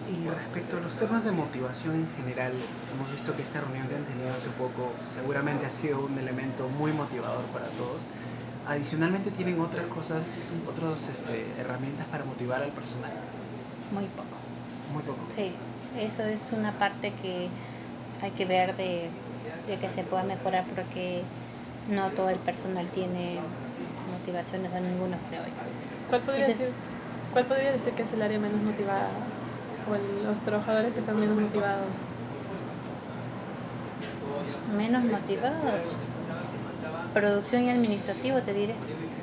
Y respecto a los temas de motivación en general, hemos visto que esta reunión que han tenido hace poco seguramente ha sido un elemento muy motivador para todos. Adicionalmente, ¿tienen otras cosas, otras herramientas para motivar al personal? Muy poco. Muy poco. Sí, eso es una parte que hay que ver de que se pueda mejorar porque no todo el personal tiene motivaciones a ninguno, creo yo. Entonces, ¿Cuál podría decir que es el área menos motivada? O los trabajadores que están menos motivados. menos motivados, producción y administrativo, te diré.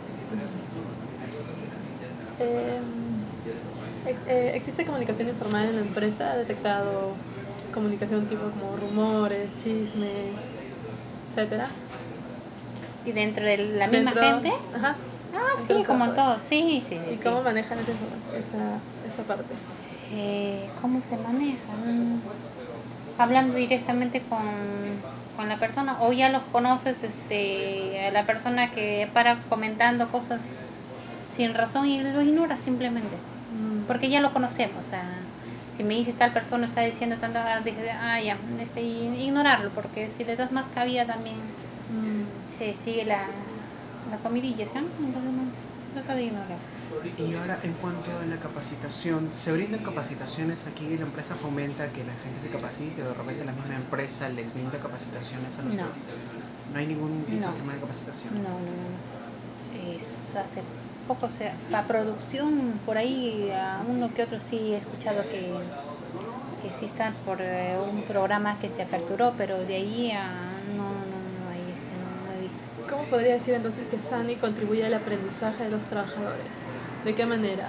¿Existe comunicación informal en la empresa? ¿Ha detectado comunicación tipo como rumores, chismes, etcétera? Y dentro de la misma gente, Ajá. sí, como en todo, sí. ¿Y cómo manejan esa parte? ¿Cómo se maneja? Hablando directamente con la persona, o ya los conoces, a la persona que para comentando cosas sin razón y lo ignoras simplemente, porque ya lo conocemos. O sea, si me dices tal persona está diciendo tantas, dije, ya, ignorarlo, porque si le das más cabida también se sigue la comidilla, ¿sí? Entonces no, trata de ignorar. Y ahora, en cuanto a la capacitación, ¿se brindan capacitaciones aquí? ¿La empresa fomenta que la gente se capacite o de repente la misma empresa les brinda capacitaciones a los No. No hay ningún sistema de capacitación. No. Hace poco, la producción, por ahí, a uno que otro sí he escuchado que sí están por un programa que se aperturó, pero de ahí no hay eso, no he visto. ¿Cómo podría decir entonces que SANI contribuye al aprendizaje de los trabajadores? ¿De qué manera?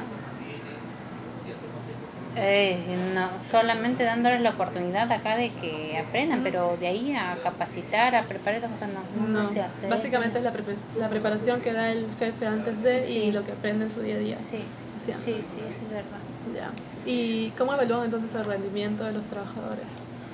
No, solamente dándoles la oportunidad acá de que aprendan, pero de ahí a capacitar, a preparar esas cosas no se hace. Básicamente es la preparación que da el jefe antes de Sí. y lo que aprende en su día a día. Sí, Así eso es verdad. Ya. ¿Y cómo evalúan entonces el rendimiento de los trabajadores?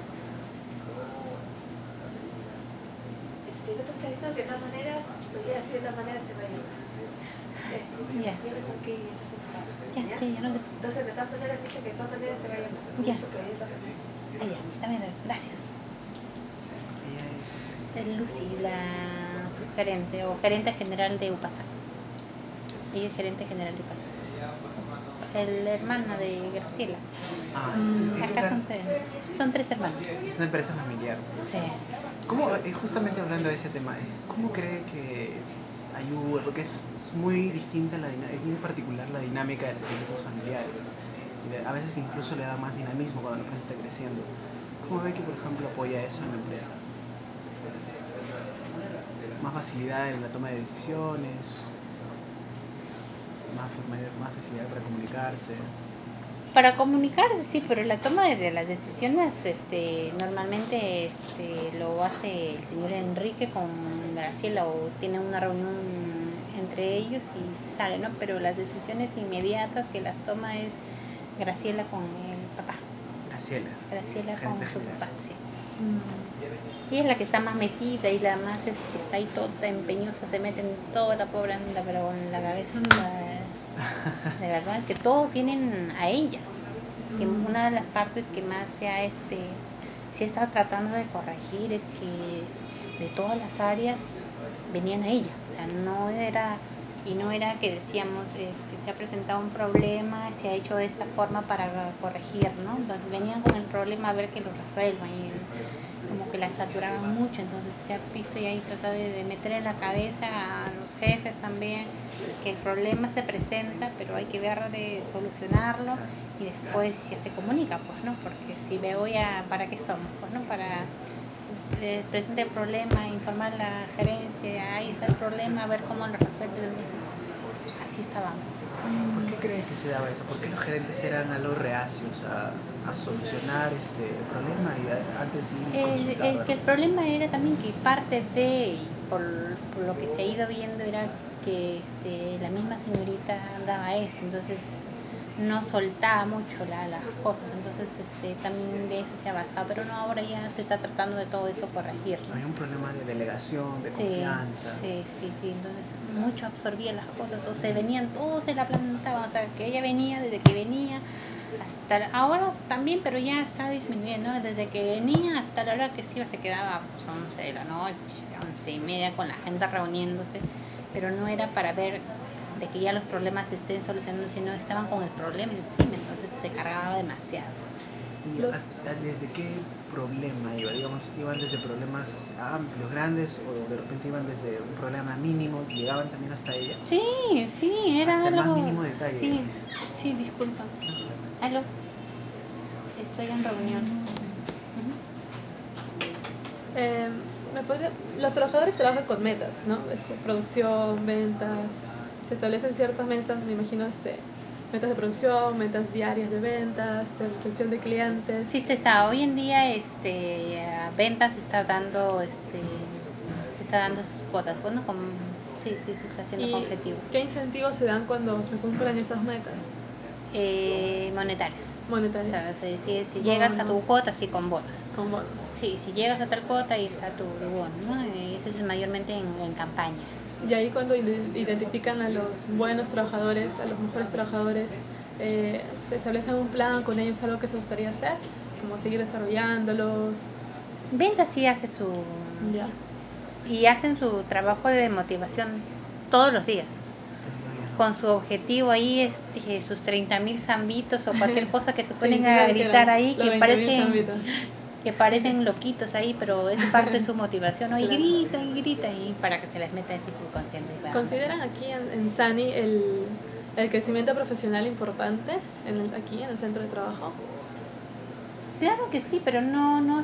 No te está diciendo que de todas maneras, podría decir de todas maneras te va a llamar. Ya. Dime por qué estás enfadado. Ya no te... Entonces, de todas maneras, dice que de todas maneras te va a llamar. Ya. Porque de todas maneras. Ya, también, gracias. Ella es... Es Lucy, la gerente o gerente general de UPASA. Ella es gerente general de UPASA. La hermana de Graciela. Acá son tres hermanos. Es una empresa familiar. Sí. ¿Cómo, justamente hablando de ese tema, cómo cree que ayuda? Porque es muy distinta, es muy particular la dinámica de las empresas familiares. A veces incluso le da más dinamismo cuando la empresa está creciendo. ¿Cómo ve que, por ejemplo, apoya eso en la empresa? Más facilidad en la toma de decisiones, más facilidad para comunicarse. Para comunicarse, sí, pero la toma de las decisiones normalmente lo hace el señor Enrique con Graciela, o tiene una reunión entre ellos y sale, ¿no? Pero las decisiones inmediatas que las toma es Graciela con el papá. Graciela con su papá, sí. Y es la que está más metida y la más está ahí toda empeñosa, se mete en toda la pobre anda, pero con la cabeza. De verdad, que todos vienen a ella. Y una de las partes que más se está tratando de corregir es que de todas las áreas venían a ella. O sea, no era que decíamos, se ha presentado un problema, se ha hecho de esta forma para corregir, ¿no? Entonces venían con el problema a ver que lo resuelvan y como que la saturaban mucho. Entonces se ha visto y ahí tratado de meter en la cabeza a los jefes también que el problema se presenta, pero hay que ver de solucionarlo y después ya se comunica, pues, ¿no? Porque si me voy ¿para qué estamos? Pues, ¿no? Para presente el problema, informar a la gerencia, ahí está el problema, a ver cómo lo resuelve. Entonces, así estábamos. ¿Por qué creen que se daba eso? ¿Por qué los gerentes eran algo reacios a solucionar el problema y antes sí consultar? Es que el problema era también que parte y por lo que se ha ido viendo era que la misma señorita daba entonces no soltaba mucho las cosas, entonces también de eso se ha basado, pero no, ahora ya se está tratando de todo eso corregir, ¿no? Hay un problema de delegación, de confianza. Sí, entonces mucho absorbía las cosas, o se venían, todos se la plantaban, o sea, que ella venía desde que venía hasta ahora también, pero ya está disminuyendo. Desde que venía hasta la hora que se iba, se quedaba pues, 11 de la noche, 11:30 con la gente reuniéndose, pero no era para ver de que ya los problemas se estén solucionando, sino estaban con el problema encima, entonces se cargaba demasiado. ¿Y desde qué problema iba? Digamos, ¿iban desde problemas amplios, grandes, o de repente iban desde un problema mínimo y llegaban también hasta ella? Sí, era hasta algo... el más mínimo detalle. Sí, disculpa. Aló, estoy en reunión. Los trabajadores trabajan con metas, ¿no? Producción, ventas, se establecen ciertas metas, me imagino, metas de producción, metas diarias de ventas, de retención de clientes. Sí, hoy en día a ventas se está dando sus cuotas, bueno, sí, se está haciendo con objetivo. ¿Qué incentivos se dan cuando se cumplan esas metas? Monetarios. Monetarios. O sea, si llegas a tu cuota, sí, con bonos. Con bonos. Sí, si llegas a tal cuota, ahí está tu bono, ¿no? Y eso es mayormente en campañas. Y ahí cuando identifican a los buenos trabajadores, a los mejores trabajadores, se establece un plan con ellos, algo que se gustaría hacer, como seguir desarrollándolos. Ventas sí hace Ya. y hacen su trabajo de motivación todos los días. Con su objetivo ahí, sus 30.000 zambitos o cualquier cosa que se ponen a gritar ahí, que parecen loquitos ahí, pero es parte de su motivación, ¿no? Y gritan, y para que se les meta en su subconsciente. ¿Consideran aquí en Sani el crecimiento profesional importante aquí en el centro de trabajo? Claro que sí, pero no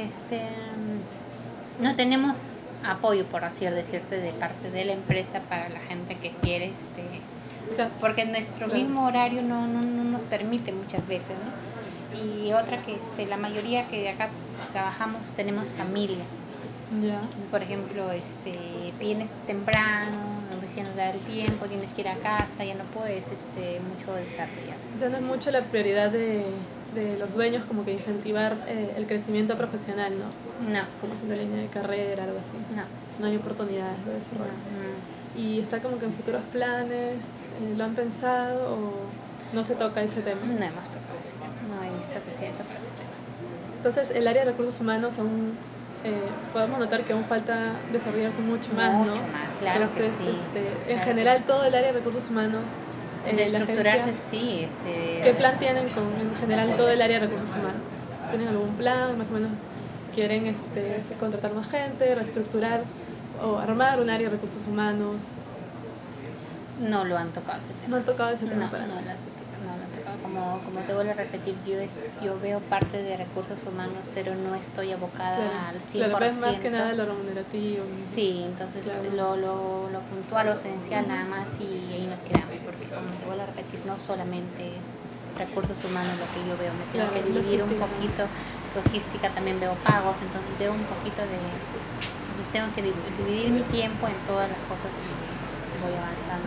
tenemos apoyo, por así decirte, de parte de la empresa para la gente que quiere, o sea, porque nuestro mismo horario no nos permite muchas veces, ¿no? Y otra que la mayoría que de acá trabajamos tenemos familia. Ya. Por ejemplo, vienes temprano, recién nos da el tiempo, tienes que ir a casa, ya no puedes mucho desarrollar. O sea, no es mucho la prioridad de los dueños como que incentivar el crecimiento profesional, ¿no? No. Como siendo línea de carrera, algo así. No hay oportunidades de desarrollo. ¿Y está como que en futuros planes? ¿Lo han pensado o no se toca ese tema? No hemos tocado ese tema, no he visto que se haya tocado ese tema. Entonces, el área de recursos humanos aún podemos notar que aún falta desarrollarse mucho más, ¿no? Mucho más, claro. Entonces, que sí. En general, todo el área de recursos humanos, la agencia, sí. ¿qué plan tienen en general todo el área de recursos humanos? ¿Tienen algún plan? Más o menos, ¿quieren contratar más gente, reestructurar o armar un área de recursos humanos? No lo han tocado ese tema. No han tocado ese tema no lo han tocado. Como te vuelvo a repetir, yo veo parte de recursos humanos, pero no estoy abocada al 100%. Claro, ves más que nada lo remunerativo. Sí, entonces lo puntual, lo esencial nada más, y ahí nos quedamos, porque como te vuelvo a repetir, no solamente es recursos humanos lo que yo veo, me tengo que dividir un poquito, logística, también veo pagos, entonces veo un poquito tengo que dividir mi tiempo en todas las cosas que voy avanzando.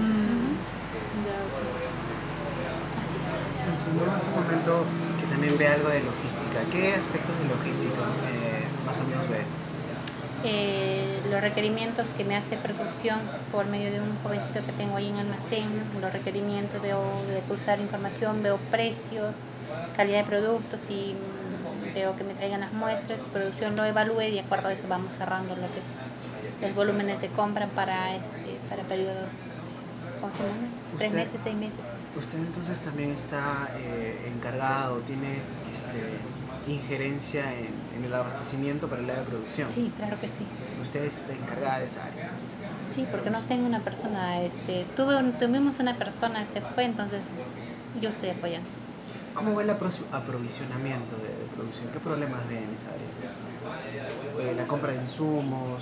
Hace un momento que también ve algo de logística. ¿Qué aspectos de logística más o menos ve? Los requerimientos que me hace producción por medio de un jovencito que tengo ahí en almacén, los requerimientos, veo de cruzar información, veo precios, calidad de productos, y veo que me traigan las muestras, producción lo evalúe y de acuerdo a eso vamos cerrando lo que es los volúmenes de compra para periodos, ¿cómo se llama? 3 meses, 6 meses. Usted entonces también está encargado, tiene injerencia en el abastecimiento para el área de producción. Sí, claro que sí. Usted está encargada de esa área. Sí, porque no tengo una persona, tuvimos una persona, se fue, entonces yo estoy apoyando. ¿Cómo va el aprovisionamiento de producción? ¿Qué problemas ve en esa área? ¿La compra de insumos?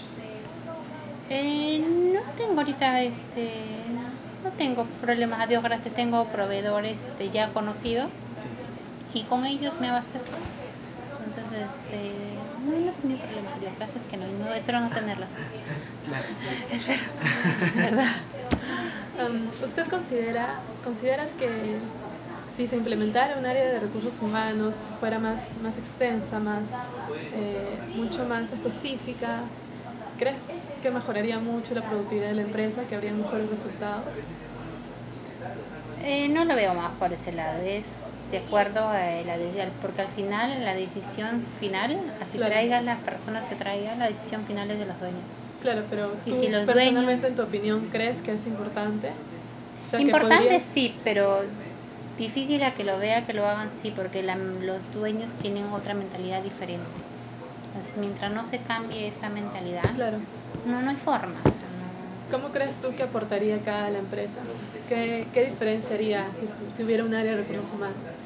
No tengo ahorita, no tengo problemas, a Dios gracias, tengo proveedores ya conocidos, sí, y con ellos me abastezco. Entonces, no he tenido problemas, Dios gracias que no espero no tenerlos. Claro, sí. Espero, ¿verdad? ¿Usted consideras que si se implementara un área de recursos humanos fuera más extensa, mucho más específica, crees que mejoraría mucho la productividad de la empresa, que habría mejores resultados? No lo veo más por ese lado. de acuerdo a porque al final la decisión final, así Claro. traigan las personas que traigan, la decisión final es de los dueños. Claro, pero Y tú si los personalmente, en tu opinión, ¿crees que es importante? O sea, que Importante podrías- sí, pero difícil a que lo vea, que lo hagan sí, porque los dueños tienen otra mentalidad diferente. Entonces, mientras no se cambie esa mentalidad, Claro. no hay forma. O sea, no. ¿Cómo crees tú que aportaría acá a la empresa? ¿Qué diferencia haría si hubiera un área de recursos humanos?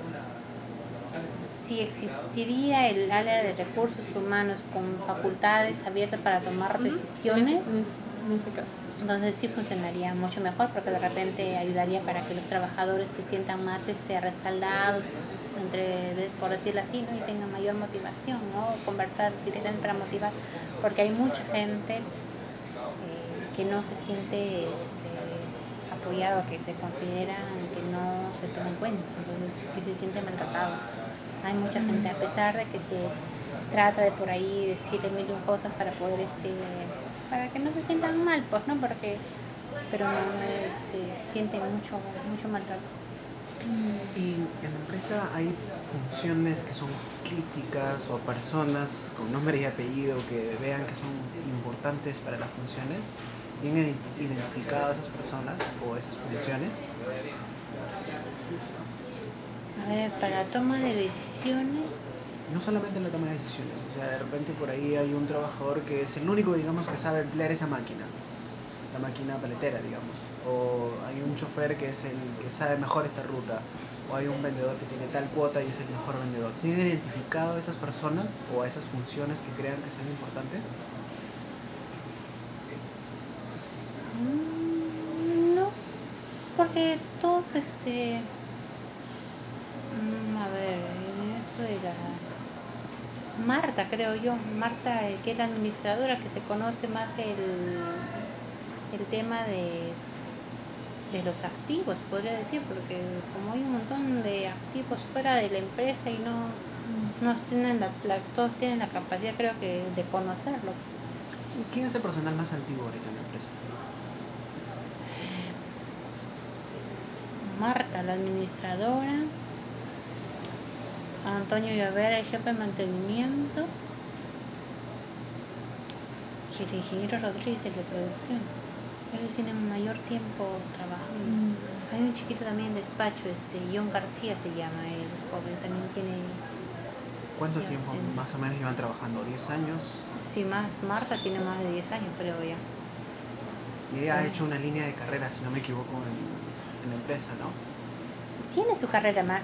Si existiría el área de recursos humanos con facultades abiertas para tomar decisiones, En ese caso. entonces sí funcionaría mucho mejor, porque de repente ayudaría para que los trabajadores se sientan más respaldados, por decirlo así, ¿no? Y tengan mayor motivación, ¿no? Conversar directamente para motivar, porque hay mucha gente que no se siente apoyado, que se consideran que no se toma en cuenta, entonces que se siente maltratado. Hay mucha gente, a pesar de que se trata de por ahí decirle mil cosas para poder para que no se sientan mal, pues, ¿no? Pero se siente mucho maltrato. Y en la empresa hay funciones que son críticas o personas con nombre y apellido que vean que son importantes para las funciones. ¿Tienen identificado a esas personas o esas funciones? A ver, para toma de decisiones, No solamente en la toma de decisiones, o sea, de repente por ahí hay un trabajador que es el único, digamos, que sabe emplear esa máquina, la máquina paletera, digamos, o hay un chofer que es el que sabe mejor esta ruta, o hay un vendedor que tiene tal cuota y es el mejor vendedor. ¿Tienen identificado a esas personas o a esas funciones que crean que sean importantes? no, porque todos, a ver, eso era Marta, creo yo, Marta, que es la administradora, que se conoce más el tema de los activos, podría decir, porque como hay un montón de activos fuera de la empresa y no tienen todos tienen la capacidad, creo que, de conocerlo. ¿Quién es el personal más antiguo ahorita en la empresa? Marta, la administradora, Antonio Llovera, el jefe de mantenimiento, y el ingeniero Rodríguez, el de producción. Ellos tienen mayor tiempo trabajando. Hay un chiquito también de despacho, John García se llama, el joven también tiene... ¿Cuánto ya, tiempo más o menos llevan trabajando? ¿10 años? Sí, Marta tiene más de 10 años, creo ya. Y ella ha hecho una línea de carrera, si no me equivoco, en la empresa, ¿no? Tiene su carrera,